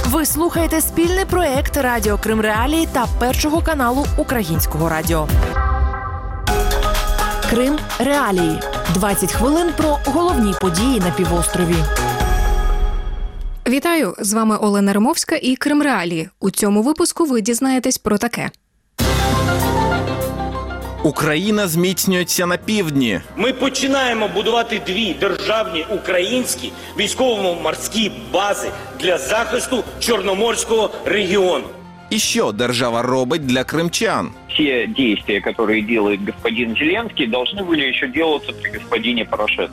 Ви слухаєте спільний проєкт Радіо Крим Реалії та Першого каналу Українського радіо. Крим Реалії. 20 хвилин про головні події на півострові. Вітаю! З вами Олена Римовська і Крим Реалії. У цьому випуску ви дізнаєтесь про таке. Україна зміцнюється на півдні. Ми починаємо будувати дві державні українські військово-морські бази для захисту Чорноморського регіону. І що держава робить для кримчан? Все действия, которые делает господин Зеленский, должны были еще делаться при господине Порошенко.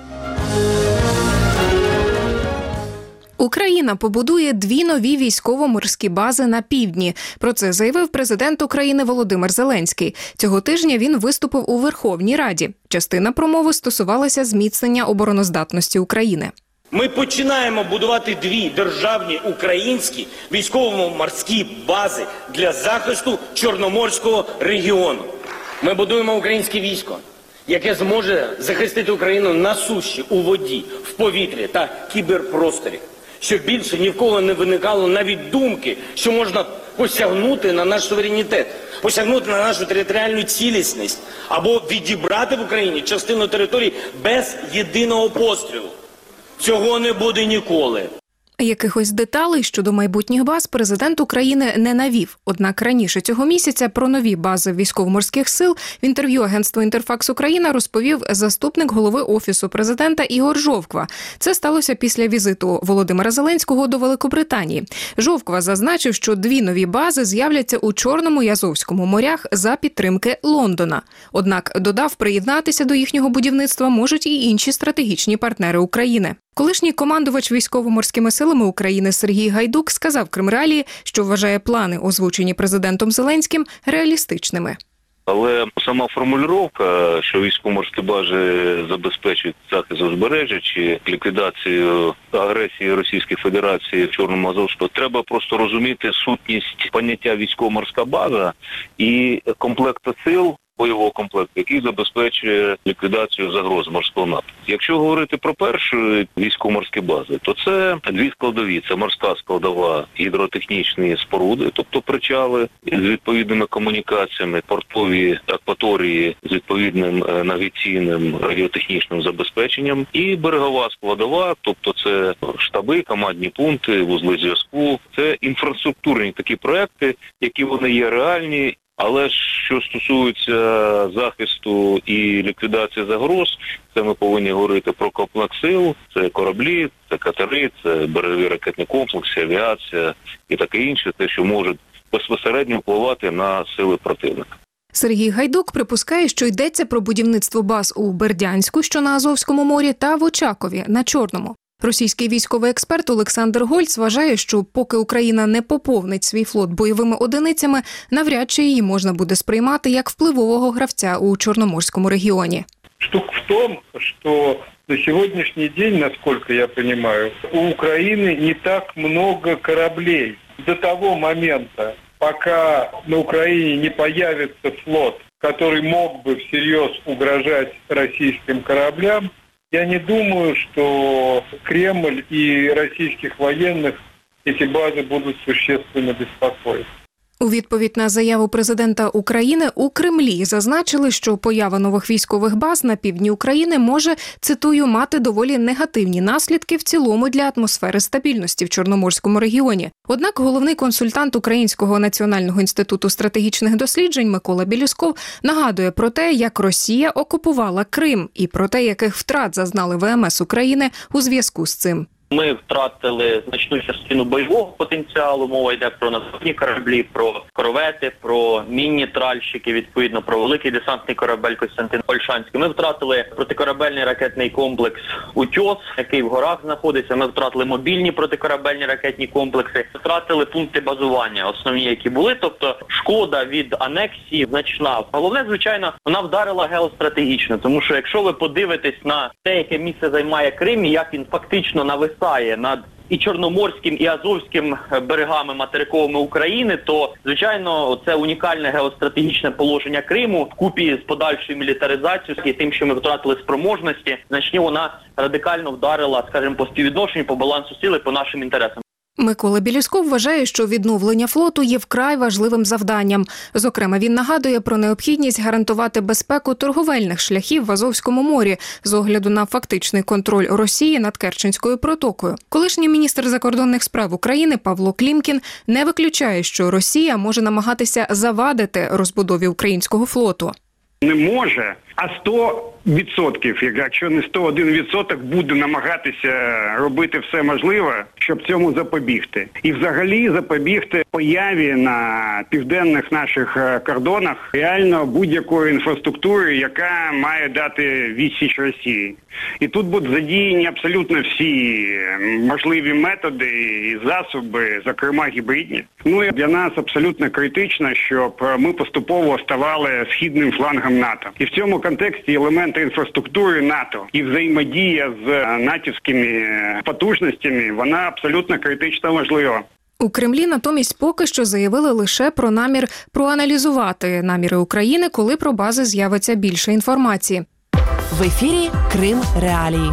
Україна побудує дві нові військово-морські бази на півдні. Про це заявив президент України Володимир Зеленський. Цього тижня він виступив у Верховній Раді. Частина промови стосувалася зміцнення обороноздатності України. Ми починаємо будувати дві державні українські військово-морські бази для захисту Чорноморського регіону. Ми будуємо українське військо, яке зможе захистити Україну на суші, у воді, в повітрі та кіберпросторі. Щоб більше ні в кого не виникало навіть думки, що можна посягнути на наш суверенітет, посягнути на нашу територіальну цілісність або відібрати в Україні частину території без єдиного пострілу. Цього не буде ніколи. Якихось деталей щодо майбутніх баз президент України не навів. Однак раніше цього місяця про нові бази військово-морських сил в інтерв'ю агентству «Інтерфакс Україна» розповів заступник голови Офісу президента Ігор Жовква. Це сталося після візиту Володимира Зеленського до Великобританії. Жовква зазначив, що дві нові бази з'являться у Чорному і Азовському морях за підтримки Лондона. Однак, додав, приєднатися до їхнього будівництва можуть і інші стратегічні партнери України. Колишній командувач військово-морськими силами України Сергій Гайдук сказав Крим Реалії, що вважає плани, озвучені президентом Зеленським, реалістичними. Але сама формулювання, що військово-морські бази забезпечують захист узбережжя чи ліквідацію агресії Російської Федерації в Чорному Азовському, треба просто розуміти сутність поняття військово-морська база і комплекту сил, бойового комплекту, який забезпечує ліквідацію загроз морського напрямку. Якщо говорити про першу військово-морські бази, то це дві складові. Це морська складова, гідротехнічні споруди, тобто причали з відповідними комунікаціями, портові акваторії з відповідним навігаційним радіотехнічним забезпеченням, і берегова складова, тобто це штаби, командні пункти, вузли зв'язку. Це інфраструктурні такі проекти, які вони є реальні. Але що стосується захисту і ліквідації загроз, це ми повинні говорити про комплекс сил, це кораблі, це катери, це берегові ракетні комплекси, авіація і таке інше, те, що може безпосередньо впливати на сили противника. Сергій Гайдук припускає, що йдеться про будівництво баз у Бердянську, що на Азовському морі, та в Очакові, на Чорному. Російський військовий експерт Олександр Гольц вважає, що поки Україна не поповнить свій флот бойовими одиницями, навряд чи її можна буде сприймати як впливового гравця у Чорноморському регіоні. Штука в том, что на сегодняшний день, насколько я понимаю, у Украины не так много кораблей. До того момента, пока на Украине не появится флот, который мог бы всерьез угрожать российским кораблям, я не думаю, что Кремль и российских военных эти базы будут существенно беспокоить. У відповідь на заяву президента України у Кремлі зазначили, що поява нових військових баз на півдні України може, цитую, мати доволі негативні наслідки в цілому для атмосфери стабільності в Чорноморському регіоні. Однак головний консультант Українського національного інституту стратегічних досліджень Микола Білюсков нагадує про те, як Росія окупувала Крим і про те, яких втрат зазнали ВМС України у зв'язку з цим. Ми втратили значну частину бойового потенціалу, мова йде про надводні кораблі, про корвети, про мінні тральщики, відповідно, про великий десантний корабель Костянтин Ольшанський. Ми втратили протикорабельний ракетний комплекс «Утьос», який в горах знаходиться. Ми втратили мобільні протикорабельні ракетні комплекси, втратили пункти базування, основні, які були. Тобто шкода від анексії значна. Головне, звичайно, вона вдарила геостратегічно, тому що якщо ви подивитесь на те, яке місце займає Крим, і як він фактично нависає над і Чорноморським, і Азовським берегами материковими України, то, звичайно, це унікальне геостратегічне положення Криму вкупі з подальшою мілітаризацією і тим, що ми втратили спроможності, значно вона радикально вдарила, скажімо, по співвідношенню, по балансу сили, по нашим інтересам. Микола Білюськов вважає, що відновлення флоту є вкрай важливим завданням. Зокрема, він нагадує про необхідність гарантувати безпеку торговельних шляхів в Азовському морі з огляду на фактичний контроль Росії над Керченською протокою. Колишній міністр закордонних справ України Павло Клімкін не виключає, що Росія може намагатися завадити розбудові українського флоту. Не може, а 100%, якщо не 101%, буде намагатися робити все можливе, щоб цьому запобігти. І взагалі запобігти появі на південних наших кордонах реально будь-якої інфраструктури, яка має дати відсіч Росії. І тут будуть задіяні абсолютно всі можливі методи і засоби, зокрема гібридні. Ну і для нас абсолютно критично, щоб ми поступово ставали східним флангом НАТО. І в цьому контексті елементи інфраструктури НАТО і взаємодія з натівськими потужностями, вона абсолютно критично важлива. У Кремлі натомість поки що заявили лише про намір проаналізувати наміри України, коли про бази з'явиться більше інформації. В ефірі Крим Реалії.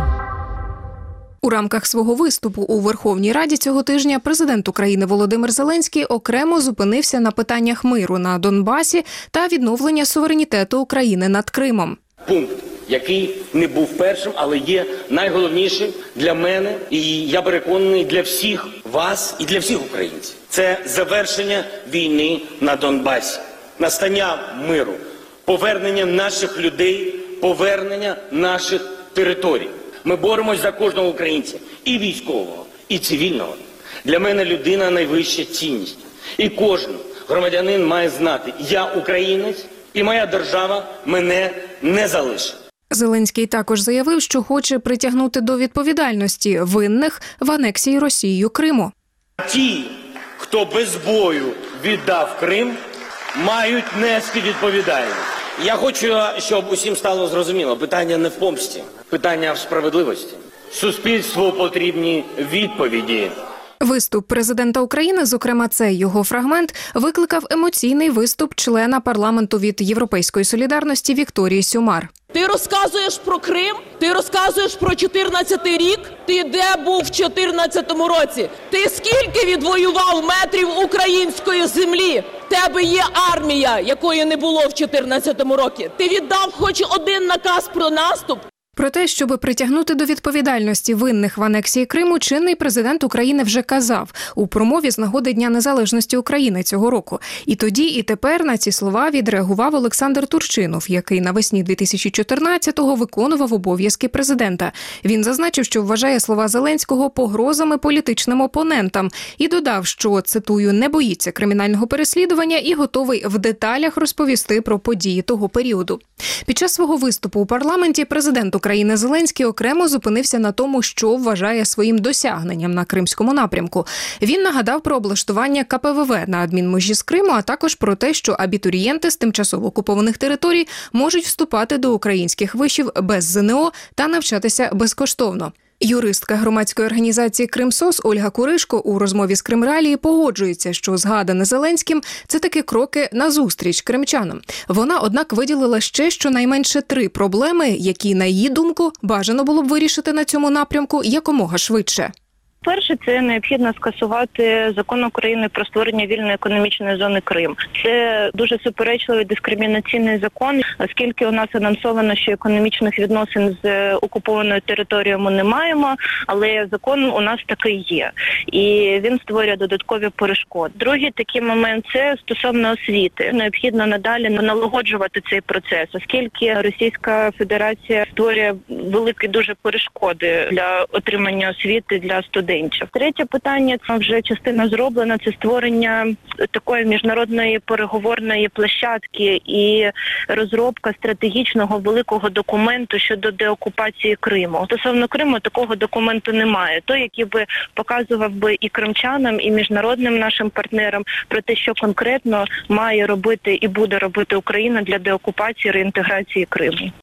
У рамках свого виступу у Верховній Раді цього тижня президент України Володимир Зеленський окремо зупинився на питаннях миру на Донбасі та відновлення суверенітету України над Кримом. Пункт, який не був першим, але є найголовнішим для мене, і я переконаний, для всіх вас і для всіх українців. Це завершення війни на Донбасі, настання миру, повернення наших людей, повернення наших територій. Ми боремось за кожного українця, і військового, і цивільного. Для мене людина – найвища цінність. І кожен громадянин має знати, я українець, і моя держава мене не залишить. Зеленський також заявив, що хоче притягнути до відповідальності винних в анексії Росією Криму. Ті, хто без бою віддав Крим, мають нести відповідальність. Я хочу, щоб усім стало зрозуміло, питання не в помсті, питання в справедливості. Суспільству потрібні відповіді. Виступ президента України, зокрема цей його фрагмент, викликав емоційний виступ члена парламенту від Європейської солідарності Вікторії Сюмар. Ти розказуєш про Крим, ти розказуєш про 14-й рік, ти де був в 14-му році? Ти скільки відвоював метрів української землі? В тебе є армія, якої не було в 14-му році. Ти віддав хоч один наказ про наступ? Про те, щоб притягнути до відповідальності винних в анексії Криму, чинний президент України вже казав у промові з нагоди Дня незалежності України цього року. І тоді, і тепер на ці слова відреагував Олександр Турчинов, який навесні 2014-го виконував обов'язки президента. Він зазначив, що вважає слова Зеленського погрозами політичним опонентам і додав, що, цитую, «не боїться кримінального переслідування і готовий в деталях розповісти про події того періоду». Під час свого виступу у парламенті президент України Зеленський окремо зупинився на тому, що вважає своїм досягненням на Кримському напрямку. Він нагадав про облаштування КПВВ на адмінмежі з Криму, а також про те, що абітурієнти з тимчасово окупованих територій можуть вступати до українських вишів без ЗНО та навчатися безкоштовно. Юристка громадської організації «Кримсос» Ольга Куришко у розмові з Крим Реалії погоджується, що згадане Зеленським – це таки кроки назустріч кримчанам. Вона, однак, виділила ще щонайменше 3 проблеми, які, на її думку, бажано було б вирішити на цьому напрямку якомога швидше. Перше, це необхідно скасувати закон України про створення вільної економічної зони Крим. Це дуже суперечливий дискримінаційний закон, оскільки у нас анонсовано, що економічних відносин з окупованою територією ми не маємо, але закон у нас такий є. І він створює додаткові перешкоди. Другий такий момент – це стосовно освіти. Необхідно надалі налагоджувати цей процес, оскільки Російська Федерація створює великі дуже перешкоди для отримання освіти для студентів. Третє питання, це вже частина зроблена, це створення такої міжнародної переговорної площадки і розробка стратегічного великого документу щодо деокупації Криму. Стосовно Криму такого документу немає. Той, який би показував би і кримчанам, і міжнародним нашим партнерам про те, що конкретно має робити і буде робити Україна для деокупації, реінтеграції Криму.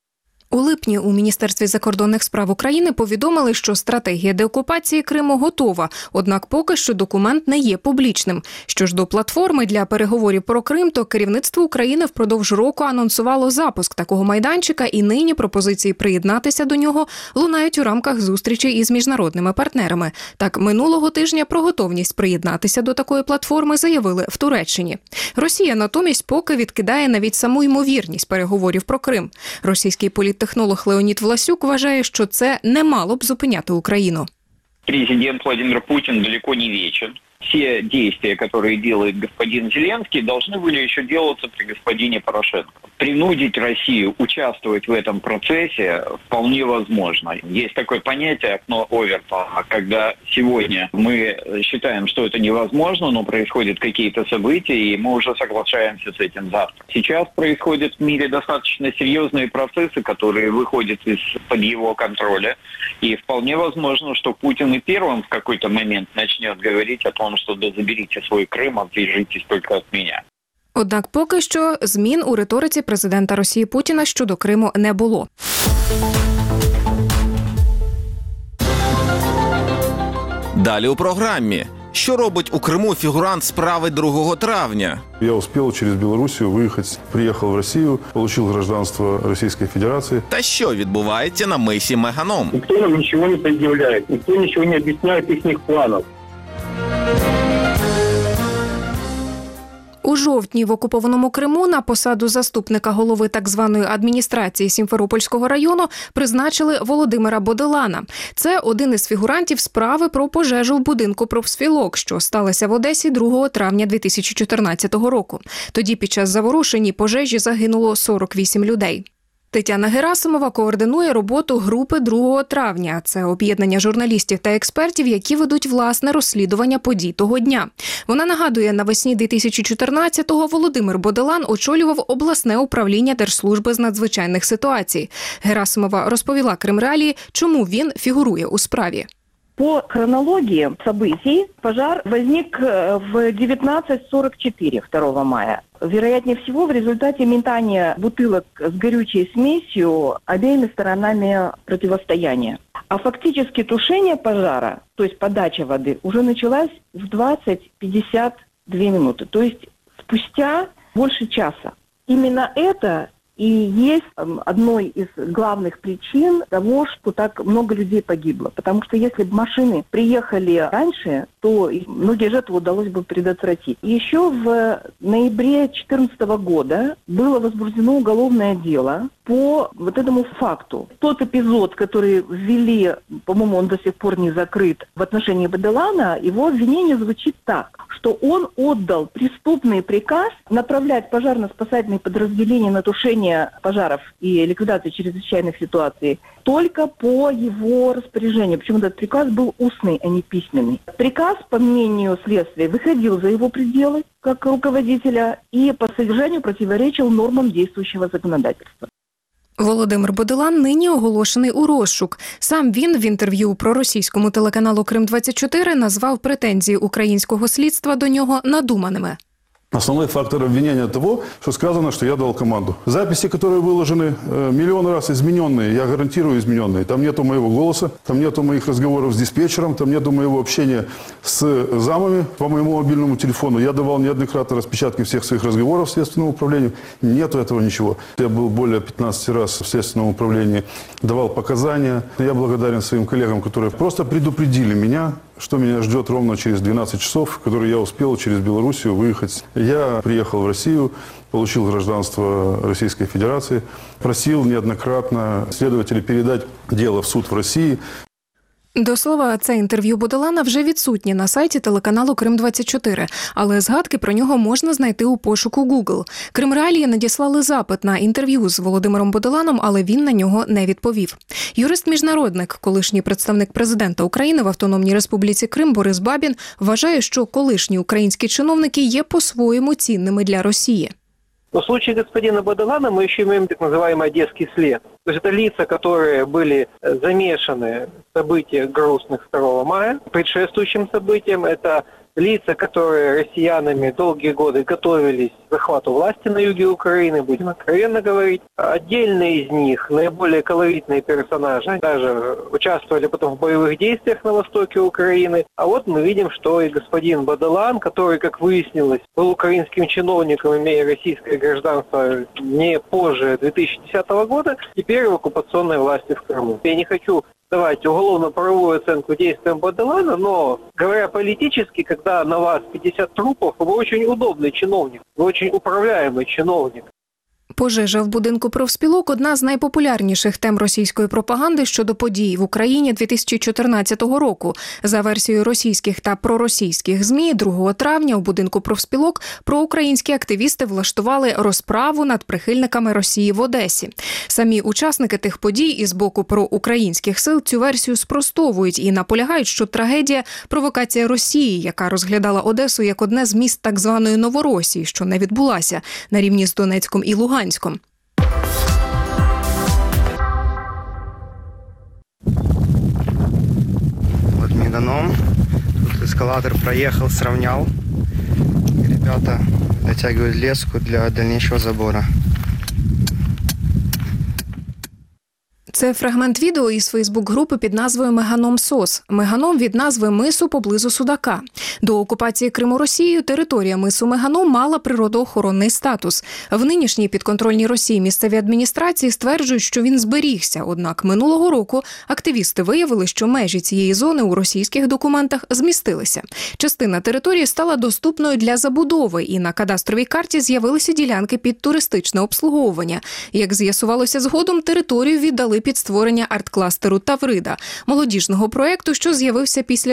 У липні у Міністерстві закордонних справ України повідомили, що стратегія деокупації Криму готова, однак поки що документ не є публічним. Що ж до платформи для переговорів про Крим, то керівництво України впродовж року анонсувало запуск такого майданчика, і нині пропозиції приєднатися до нього лунають у рамках зустрічі із міжнародними партнерами. Так, минулого тижня про готовність приєднатися до такої платформи заявили в Туреччині. Росія натомість поки відкидає навіть саму ймовірність переговорів про Крим. Російський політтехнолог Леонід Власюк вважає, що це не мало б зупиняти Україну. Президент Владимир Путин далеко не вечен. Все действия, которые делает господин Зеленский, должны были еще делаться при господине Порошенко. Принудить Россию участвовать в этом процессе вполне возможно. Есть такое понятие «окно Овертона», когда сегодня мы считаем, что это невозможно, но происходят какие-то события, и мы уже соглашаемся с этим завтра. Сейчас происходят в мире достаточно серьезные процессы, которые выходят из-под его контроля, и вполне возможно, что Путин и первым в какой-то момент начнет говорить о том, что да заберите свой Крым, отвяжитесь только от меня. Однак поки що змін у риториці президента Росії Путіна щодо Криму не було. Далі у програмі. Що робить у Криму фігурант справи 2 травня? Я успел через Белоруссию выехать, приехал в Россию, получил гражданство Российской Федерации. Та що відбувається на мисі Меганом? Никто нам ничего не предъявляет, никто ничего не объясняет их планов. У жовтні в окупованому Криму на посаду заступника голови так званої адміністрації Сімферопольського району призначили Володимира Боделана. Це один із фігурантів справи про пожежу в будинку профспілок, що сталося в Одесі 2 травня 2014 року. Тоді під час заворушень і пожежі загинуло 48 людей. Тетяна Герасимова координує роботу групи 2 травня. Це об'єднання журналістів та експертів, які ведуть власне розслідування подій того дня. Вона нагадує, навесні 2014-го Володимир Боделан очолював обласне управління Держслужби з надзвичайних ситуацій. Герасимова розповіла Кримреалії, чому він фігурує у справі. По хронологии событий пожар возник в 19:44 2 мая. Вероятнее всего, в результате метания бутылок с горючей смесью обеими сторонами противостояния. А фактически тушение пожара, то есть подача воды, уже началась в 20:52 минуты, то есть спустя больше часа. Именно это и есть одной из главных причин того, что так много людей погибло. Потому что если бы машины приехали раньше, то многие жертвы удалось бы предотвратить. Еще в ноябре 2014 года было возбуждено уголовное дело по вот этому факту. Тот эпизод, который ввели, по-моему, он до сих пор не закрыт, в отношении Боделана, его обвинение звучит так, что он отдал преступный приказ направлять пожарно-спасательные подразделения на тушение пожаров и ликвидацию чрезвычайных ситуаций только по его распоряжению. Причем этот приказ был устный, а не письменный. Приказ, по мнению следствия, выходил за его пределы как руководителя и по содержанию противоречил нормам действующего законодательства. Володимир Боделан нині оголошений у розшук. Сам він в інтерв'ю проросійському телеканалу «Крим-24» назвав претензії українського слідства до нього надуманими. Основной фактор обвинения того, что сказано, что я дал команду. Записи, которые выложены, миллион раз измененные, я гарантирую измененные. Там нету моего голоса, там нету моих разговоров с диспетчером, там нету моего общения с замами по моему мобильному телефону. Я давал неоднократно распечатки всех своих разговоров Следственному управлению. Нету этого ничего. Я был более 15 раз в Следственном управлении, давал показания. Я благодарен своим коллегам, которые просто предупредили меня, что меня ждет ровно через 12 часов, которые я успел через Белоруссию выехать. Я приехал в Россию, получил гражданство Российской Федерации, просил неоднократно следователей передать дело в суд в России. До слова, це інтерв'ю Боделана вже відсутнє на сайті телеканалу «Крим-24», але згадки про нього можна знайти у пошуку Google. Кримреалії надіслали запит на інтерв'ю з Володимиром Боделаном, але він на нього не відповів. Юрист-міжнародник, колишній представник президента України в Автономній Республіці Крим Борис Бабін вважає, що колишні українські чиновники є по-своєму цінними для Росії. Но в случае господина Боделана мы еще имеем так называемый одесский след. То есть это лица, которые были замешаны в событиях грустных 2 мая, предшествующим событиям. Это лица, которые россиянами долгие годы готовились к захвату власти на юге Украины, будем откровенно говорить. Отдельные из них, наиболее колоритные персонажи, даже участвовали потом в боевых действиях на востоке Украины. А вот мы видим, что и господин Бадалан, который, как выяснилось, был украинским чиновником, имея российское гражданство не позже 2010 года, теперь в оккупационной власти в Крыму. Я не хочу давать уголовно-правовую оценку действиям Бадалана, но, говоря политически, когда на вас 50 трупов, вы очень удобный чиновник, вы очень управляемый чиновник. Пожежа в будинку профспілок – одна з найпопулярніших тем російської пропаганди щодо подій в Україні 2014 року. За версією російських та проросійських ЗМІ, 2 травня у будинку профспілок проукраїнські активісти влаштували розправу над прихильниками Росії в Одесі. Самі учасники тих подій із боку проукраїнських сил цю версію спростовують і наполягають, що трагедія – провокація Росії, яка розглядала Одесу як одне з міст так званої Новоросії, що не відбулася на рівні з Донецьком і Луганськом. Вот Меганом. Тут эскалатор проехал, сравнял. И ребята дотягивают леску для дальнейшего забора. Це фрагмент відео із фейсбук-групи під назвою «Меганом СОС». Меганом від назви мису поблизу Судака. До окупації Криму Росією територія мису Меганом мала природоохоронний статус. В нинішній підконтрольній Росії місцевій адміністрації стверджують, що він зберігся. Однак минулого року активісти виявили, що межі цієї зони у російських документах змістилися. Частина території стала доступною для забудови, і на кадастровій карті з'явилися ділянки під туристичне обслуговування. Як з'ясувалося згодом, територію віддали під створення арт-кластеру «Таврида» – молодіжного проєкту, що з'явився після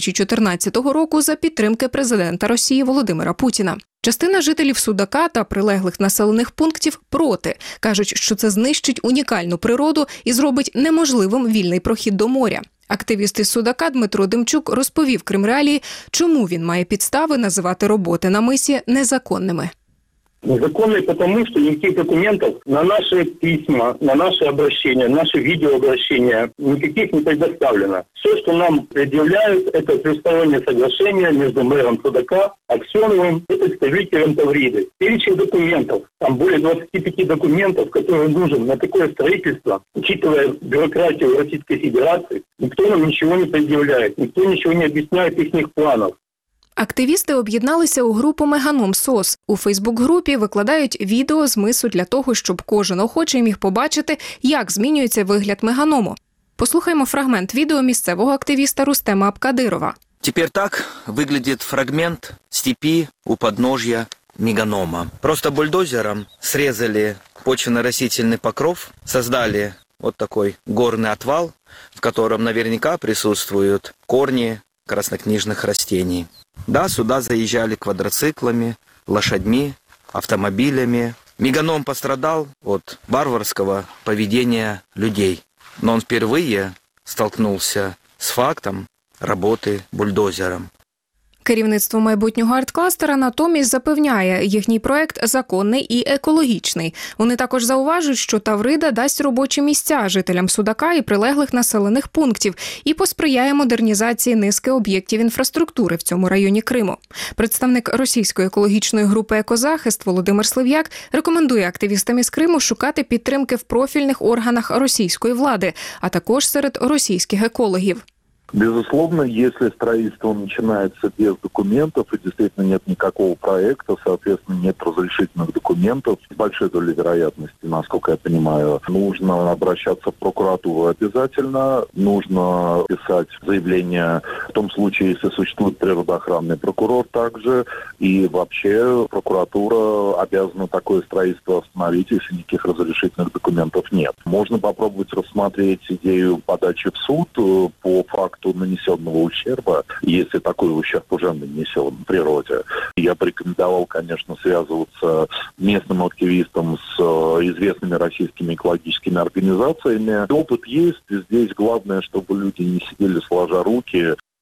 2014 року за підтримки президента Росії Володимира Путіна. Частина жителів Судака та прилеглих населених пунктів проти. Кажуть, що це знищить унікальну природу і зробить неможливим вільний прохід до моря. Активіст із Судака Дмитро Демчук розповів Кримреалії, чому він має підстави називати роботи на мисі незаконними. Незаконный потому, что никаких документов на наши письма, на наши обращения, наши видеообращения никаких не предоставлено. Все, что нам предъявляют, это тристороннее соглашение между мэром Судака, Аксеновым и представителем Тавриды. Перечень документов, там более 25 документов, которые нужен на такое строительство, учитывая бюрократию Российской Федерации, никто нам ничего не предъявляет, никто ничего не объясняет их планов. Активісти об'єдналися у групу «Меганом СОС». У фейсбук-групі викладають відео з мису для того, щоб кожен охочий міг побачити, як змінюється вигляд Меганому. Послухаймо фрагмент відео місцевого активіста Рустема Абкадирова. Теперь так выглядит фрагмент степи у подножья Меганома. Просто бульдозером срезали почвенно-растительный покров, создали вот такой горный отвал, в котором наверняка присутствуют корни краснокнижных растений. Да, сюда заезжали квадроциклами, лошадьми, автомобилями. Меганом пострадал от варварского поведения людей. Но он впервые столкнулся с фактом работы бульдозером. Керівництво майбутнього арт-кластера натомість запевняє, їхній проект законний і екологічний. Вони також зауважують, що Таврида дасть робочі місця жителям Судака і прилеглих населених пунктів і посприяє модернізації низки об'єктів інфраструктури в цьому районі Криму. Представник російської екологічної групи «Екозахист» Володимир Слив'як рекомендує активістам із Криму шукати підтримки в профільних органах російської влади, а також серед російських екологів. Безусловно, если строительство начинается без документов и действительно нет никакого проекта, соответственно, нет разрешительных документов, с большой долей вероятности, насколько я понимаю, нужно обращаться в прокуратуру обязательно, нужно писать заявление в том случае, если существует природоохранный прокурор также, и вообще прокуратура обязана такое строительство остановить, если никаких разрешительных документов нет. Можно попробовать рассмотреть идею подачи в суд по факту нанесенного ущерба, если такой ущерб уже нанесен в природе. Я бы рекомендовал, конечно, связываться местным активистам с известными российскими экологическими организациями. Опыт есть, здесь главное, чтобы люди не сидели сложа руки.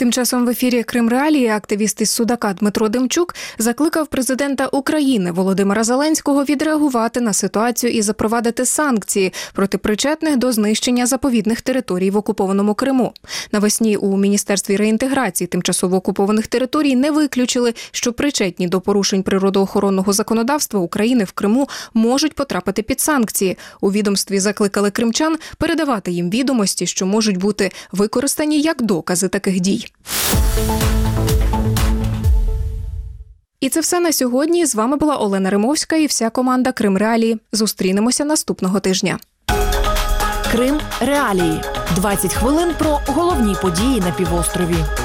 Тим часом в ефірі «Крим Реалії» активіст із Судака Дмитро Демчук закликав президента України Володимира Зеленського відреагувати на ситуацію і запровадити санкції проти причетних до знищення заповідних територій в окупованому Криму. Навесні у Міністерстві реінтеграції тимчасово окупованих територій не виключили, що причетні до порушень природоохоронного законодавства України в Криму можуть потрапити під санкції. У відомстві закликали кримчан передавати їм відомості, що можуть бути використані як докази таких дій. І це все на сьогодні. З вами була Олена Римовська і вся команда «Крим Реалії». Зустрінемося наступного тижня. Крим Реалії. 20 хвилин про головні події на півострові.